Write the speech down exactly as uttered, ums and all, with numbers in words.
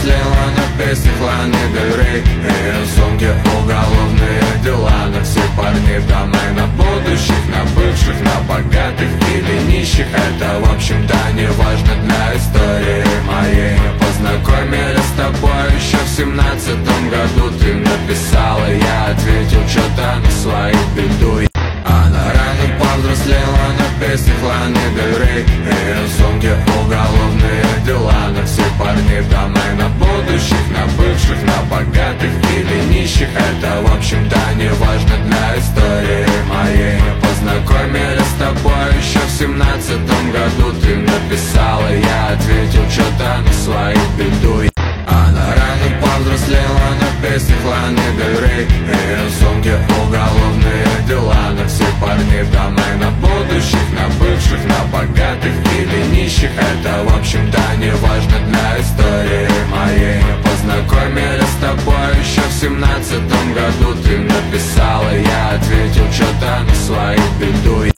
повзрослела на песнях Ланы Дель Рей. Ее сумки уголовные дела, на всех парней домы, на будущих, на бывших, на богатых или нищих. Это в общем-то не важно для истории моей. Мы познакомились с тобой еще в семнадцатом году. Ты написала, я ответил что-то на свою беду. Она рано повзрослела на песнях Ланы Дель Рей. Ее сумки уголовные дела, на всех парней домы, на будущих, на бывших, на богатых или нищих. Это в общем-то не важно для истории моей. Мы познакомились с тобой еще в семнадцатом году. Ты написала, я ответил что-то на свою беду. Она рано повзрослела на песнях Ланы Дель Рей. Ее сумки уголовные дела, на всех парней домы, на будущих, на бывших, на богатых или нищих. Это в общем-то не важно для истории моей. Мы познакомились с тобой еще в семнадцатом году. Ты написала, я ответил что-то на свою беду.